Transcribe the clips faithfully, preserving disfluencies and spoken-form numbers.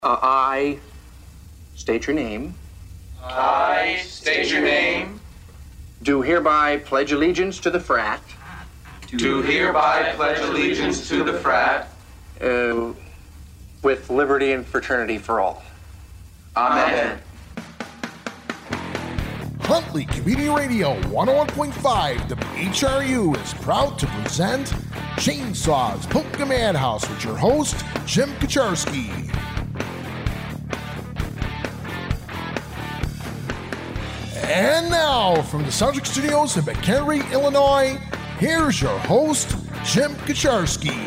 Uh, I state your name. I state your name. Do hereby pledge allegiance to the frat. Do hereby pledge allegiance to the frat. Uh, with liberty and fraternity for all. Amen. Huntley Community Radio one oh one point five W H R U is proud to present Chainsaws Polka Madhouse with your host, Jim Kaczarski. And now, from the Soundtrack Studios in McHenry, Illinois, here's your host, Jim Kaczarski.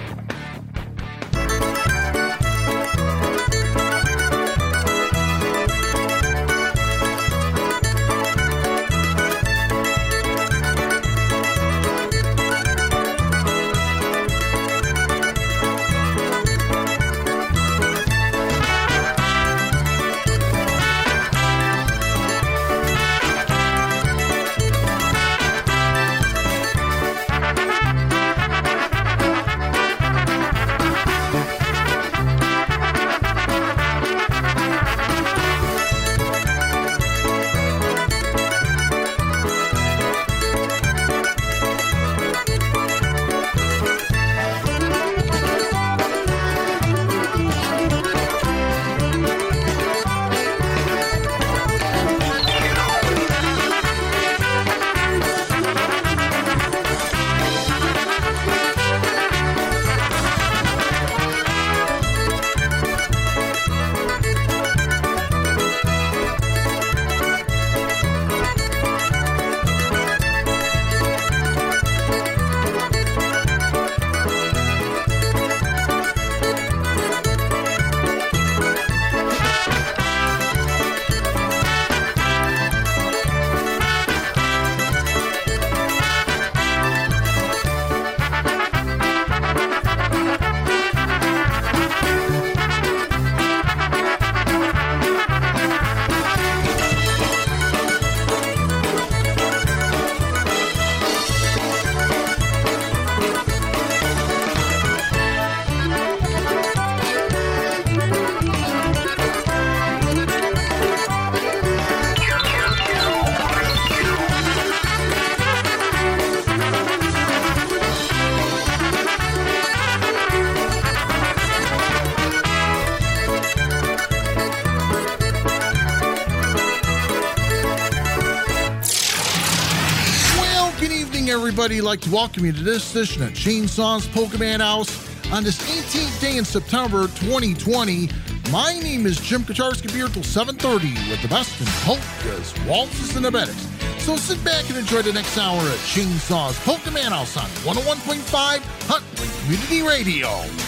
Everybody, I'd like to welcome you to this edition of Chainsaws Polka Madhouse on this eighteenth day in September twenty twenty. My name is Jim Kaczarski, here till seven thirty with the best in polkas, waltzes, and abetics. So sit back and enjoy the next hour of Chainsaws Polka Madhouse on one oh one point five Huntley Community Radio.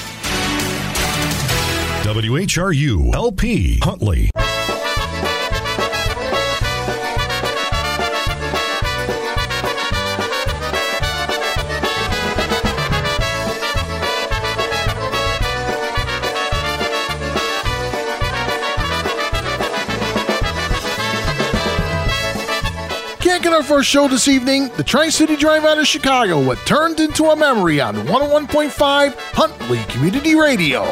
W H R U L P Huntley. Kicking our first show this evening, the Tri-City Drive out of Chicago, what turned into a memory on one oh one point five Huntley Community Radio.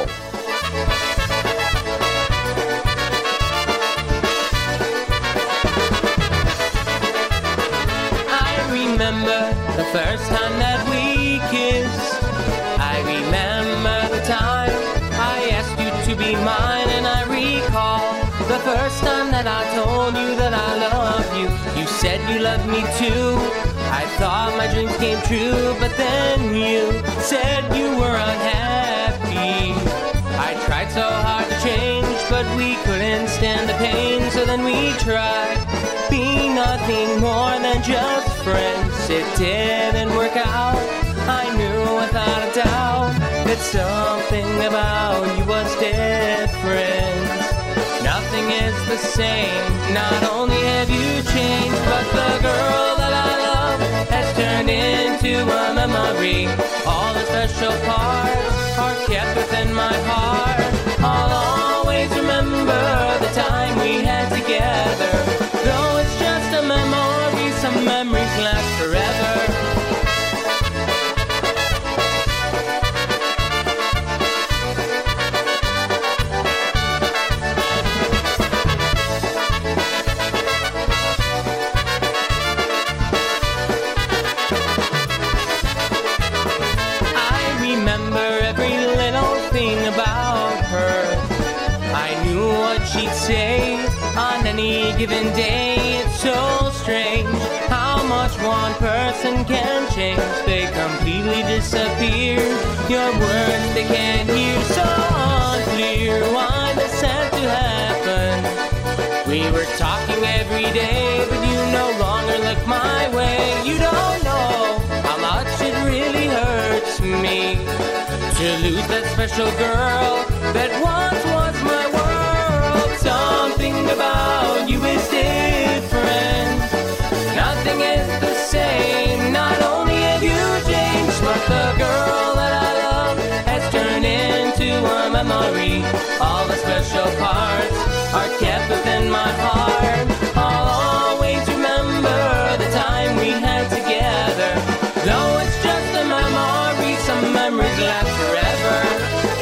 I remember the first time that we kissed. I remember the time I asked you to be mine, and I recall the first time that I told you that I love you. You said you loved me too. I thought my dreams came true, but then you said you were unhappy. I tried so hard to change, but we couldn't stand the pain, so then we tried being nothing more than just friends. It didn't work out. I knew without a doubt that something about you was different. Nothing is the same. Not only have you changed, but the girl that I love has turned into a memory. All the special parts are kept within my heart. I'll always remember the time we had together. Though it's just a memory, some memories last forever. what she'd say on any given day. It's so strange how much one person can change. They completely disappear. Your words they can't hear. So unclear why this had to happen. We were talking every day, but you no longer look my way. You don't know how much it really hurts me to lose that special girl that once was my world. Something about you is different. Nothing is the same. Not only have you changed, but the girl that I love has turned into a memory. All the special parts are kept within my heart. I'll always remember the time we had together. Though it's just a memory, some memories last forever.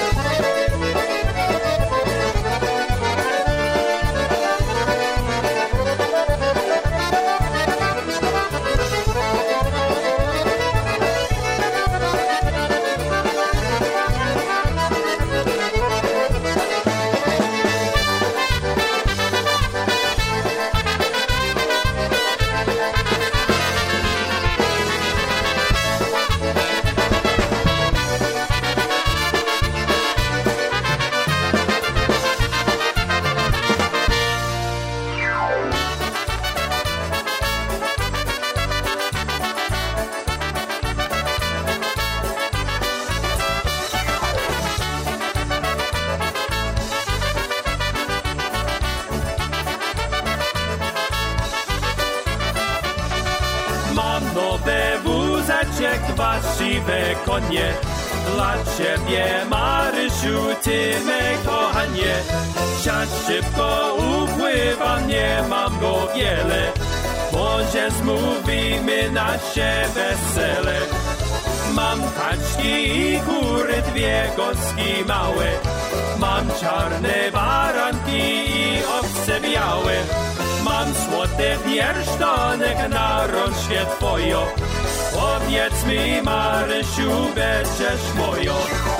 Właściwe konie dla ciebie, Marysiu, ty me kochanie. Czas szybko upływa, nie mam go wiele. Może zmówimy nasze wesele. Mam kaczki i kury, dwie goski małe. Mam czarne baranki i owce białe. Mam złoty pierścionek na rączkę twoją. Powiedz mi, Marysiu, będziesz moją.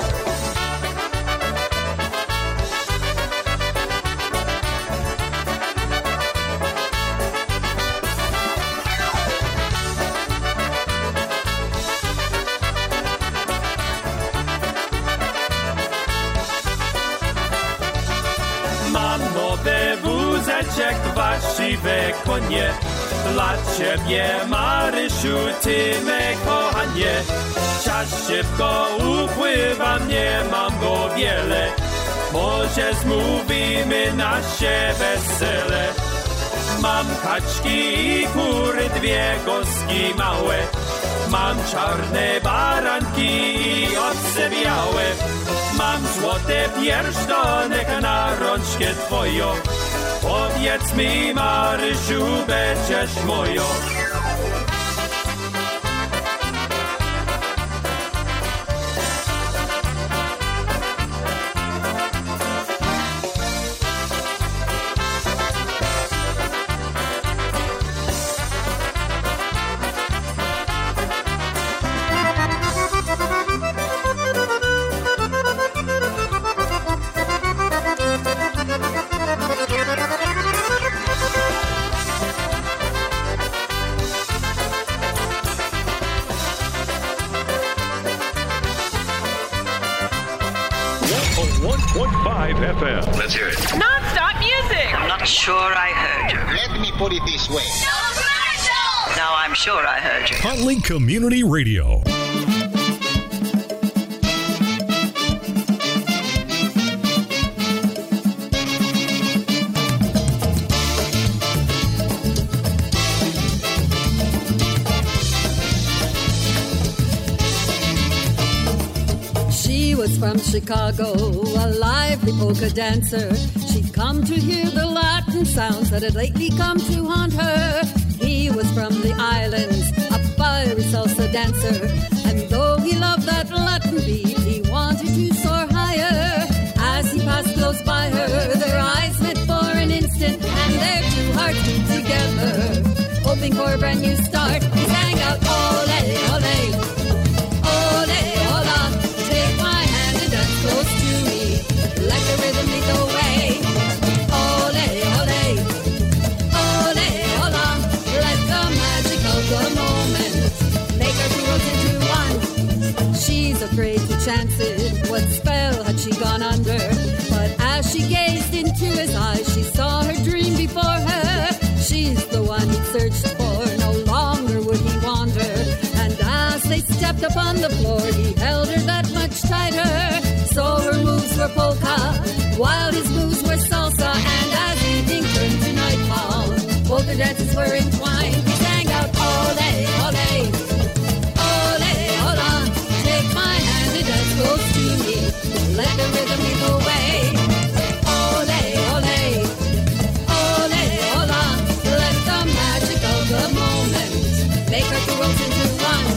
Mam nowy wózeczek, dwa siwe konie. Dla ciebie, Marysiu, ty me kochanie. Czas szybko upływa, nie mam go wiele. Może zmówimy nasze wesele. Mam kaczki i kury, dwie goski małe. Mam czarne baranki i owce białe. Mam złoty pierścionek na rączkę twoją. Powiedz mi, Marysiu, będziesz moją. one point five F M. Let's hear it. Non-stop music. I'm not sure I heard you. Let me put it this way. No commercials. Now I'm sure I heard you. Huntley Community Radio. From Chicago, a lively polka dancer. She'd come to hear the Latin sounds that had lately come to haunt her. He was from the islands, a fiery salsa dancer. And though he loved that Latin beat, he wanted to soar higher. As he passed close by her, their eyes met for an instant, and their two hearts beat together. Hoping for a brand new start, he sang out, ole, ole. Close to me, like the rhythm leads the way. she gazed into his eyes, she saw her dream before her. She's the one he searched for, no longer would he wander. And as they stepped upon the floor, he held her that much tighter. So her moves were polka, while his moves were salsa. And as evening turned to nightfall, polka dances were entwined. He sang out, ole, ole, ole, hola. Take my hand and dance close to me. Let the rhythm lead the way. Ole, ole, ole, hola. Let the magic of the moment make our two worlds into one.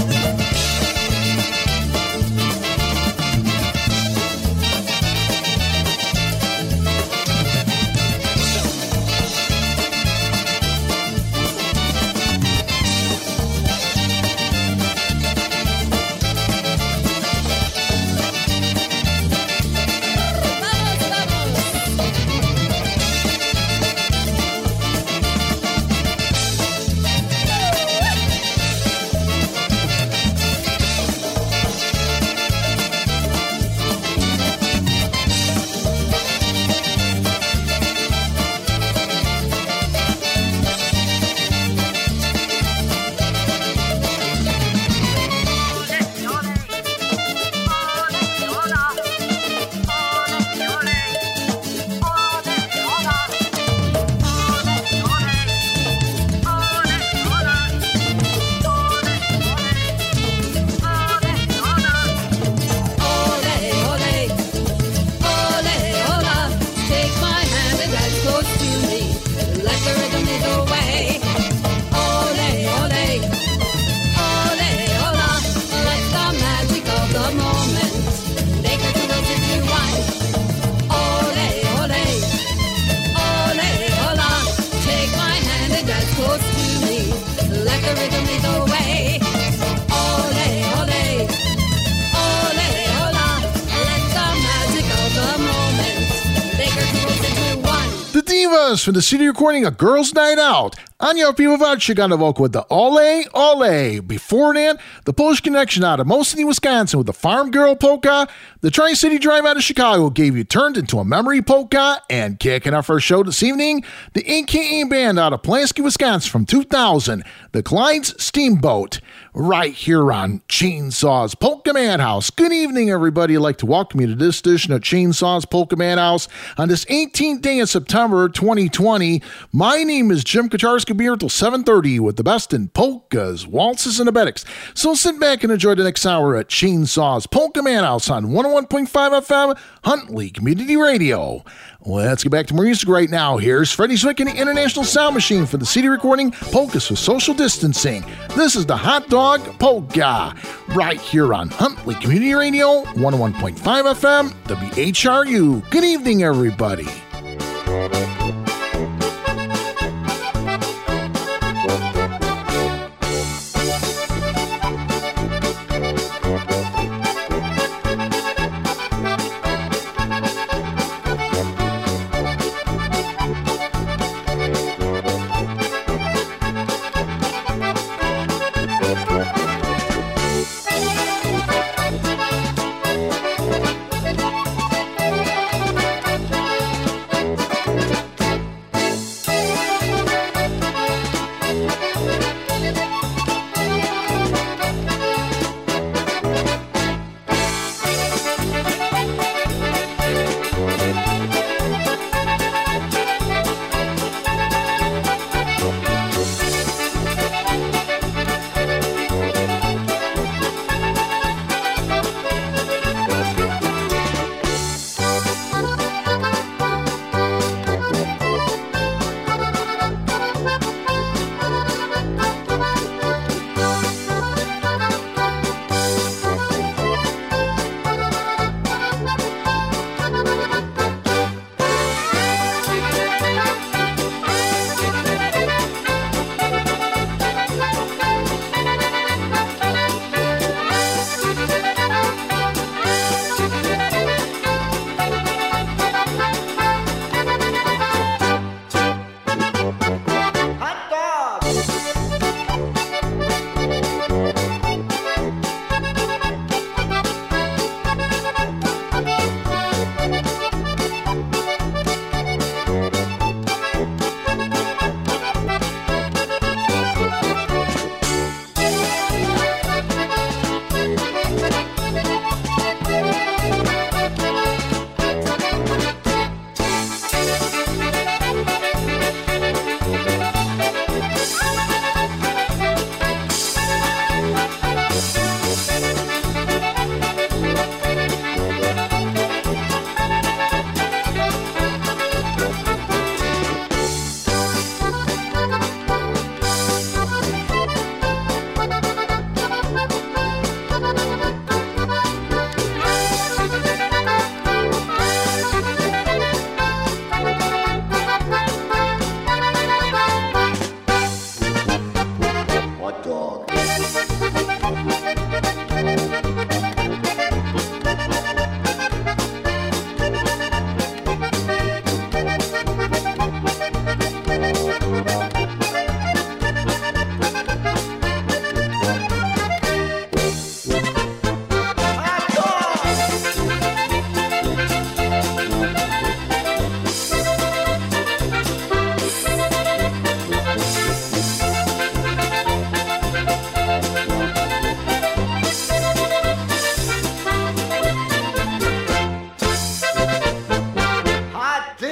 For the C D recording of Girls Night Out. Anya Piwovac got a vocal with the Ole Ole. Before that, the Polish Connection out of Mosinee, Wisconsin with the Farm Girl Polka. The Tri-City Drive out of Chicago gave you Turned Into a Memory Polka. And kicking off our show this evening, the A K A Band out of Pulaski, Wisconsin from two thousand, the Clyde's Steamboat, right here on Chainsaws Polka Madhouse. Good evening, everybody. I'd like to welcome you to this edition of Chainsaws Polka Madhouse on this eighteenth day of September twenty twenty. My name is Jim Kaczarski. Be here till seven thirty with the best in polkas, waltzes, and abetics. So sit back and enjoy the next hour at Chainsaws Polka Madhouse on one oh one point five F M, Huntley Community Radio. Let's get back to more music right now. Here's Freddie Zwick and the International Sound Machine for the C D recording Polkas for Social Distancing. This is the Hot Dog Polka, right here on Huntley Community Radio, one oh one point five F M, W H R U. Good evening, everybody.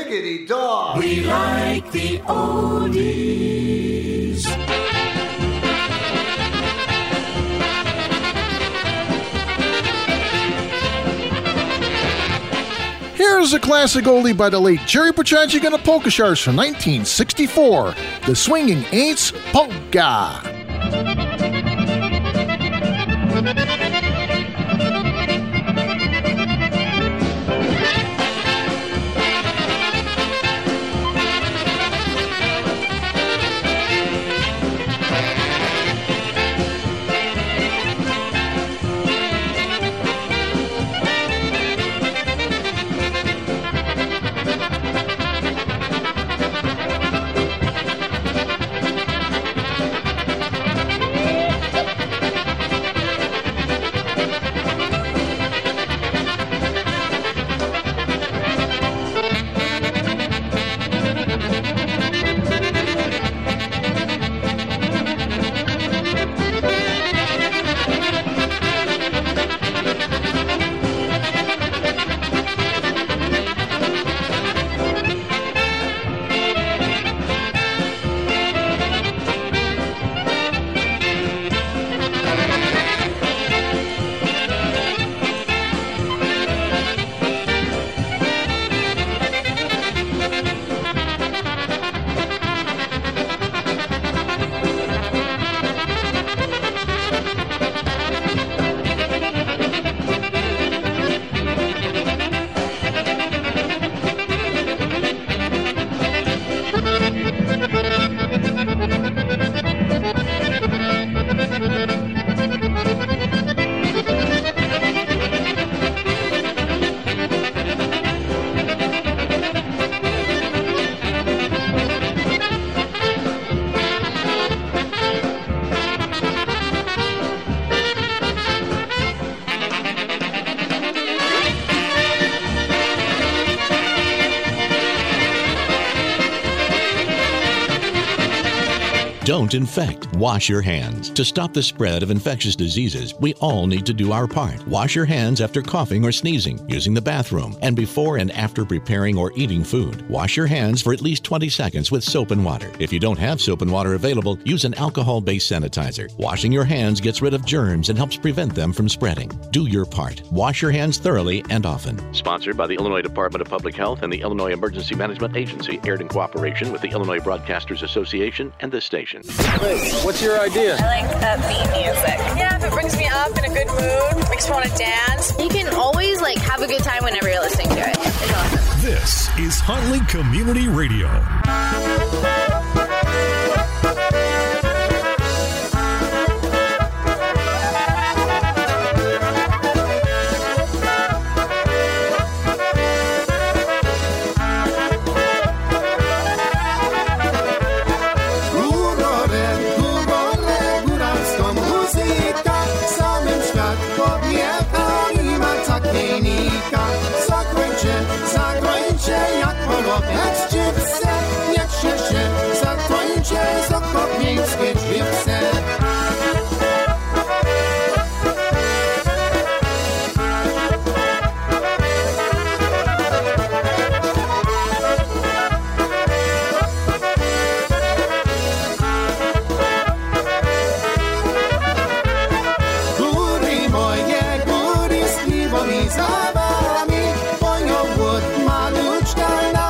diggity dog. We like the oldies. Here's a classic oldie by the late Jerry Pachancic and the Polka Sharks from nineteen sixty-four, The Swinging Aints Polka. Don't infect. Wash your hands. To stop the spread of infectious diseases, we all need to do our part. Wash your hands after coughing or sneezing, using the bathroom, and before and after preparing or eating food. Wash your hands for at least twenty seconds with soap and water. If you don't have soap and water available, use an alcohol-based sanitizer. Washing your hands gets rid of germs and helps prevent them from spreading. Do your part. Wash your hands thoroughly and often. Sponsored by the Illinois Department of Public Health and the Illinois Emergency Management Agency, aired in cooperation with the Illinois Broadcasters Association and this station. Hey, what's your idea? I like upbeat music. Yeah, if it brings me up in a good mood, makes me want to dance. You can always like have a good time whenever you're listening to it. It's awesome. This is Huntley Community Radio.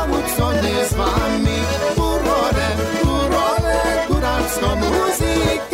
Música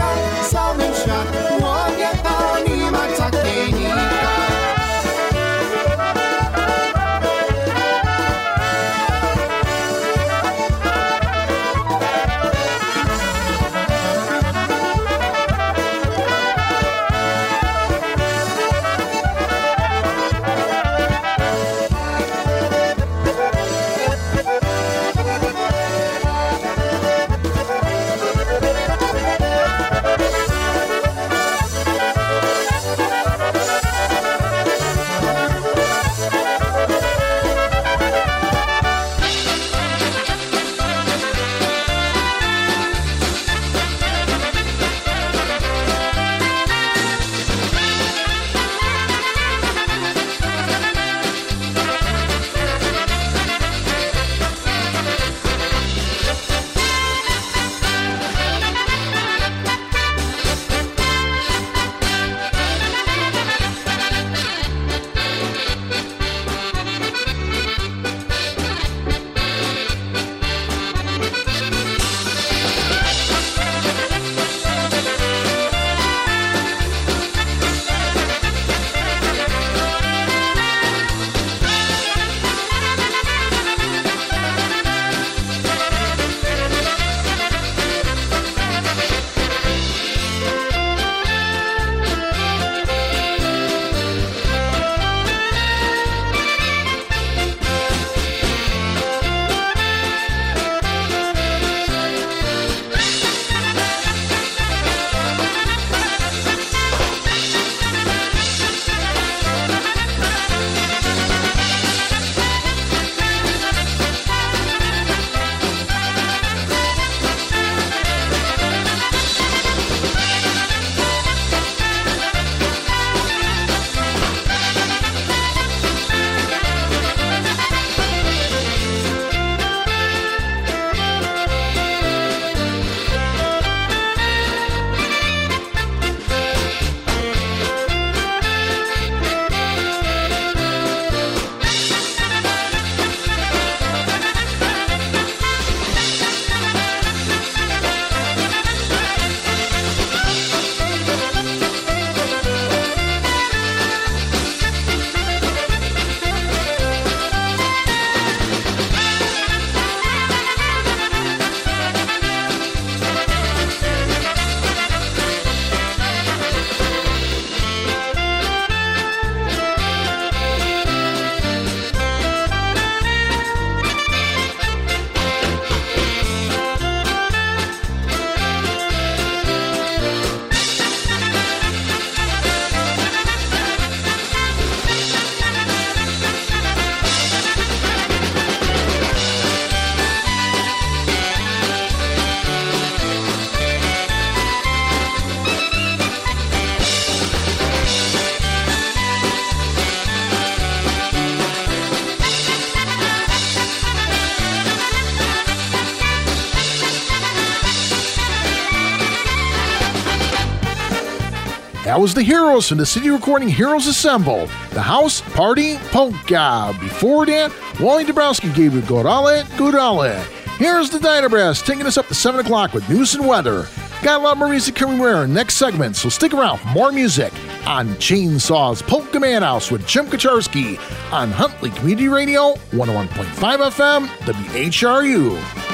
That was the Heroes from the City Recording Heroes Assemble, the House Party Polka. Before that, Wally Dabrowski gave you Gorale Gurale. Here's the Dynabrass taking us up to seven o'clock with news and weather. Got a lot more music coming rare in next segment, so stick around for more music on Chainsaws Polka Man House with Jim Kacharski on Huntley Community Radio, one oh one point five F M, W H R U.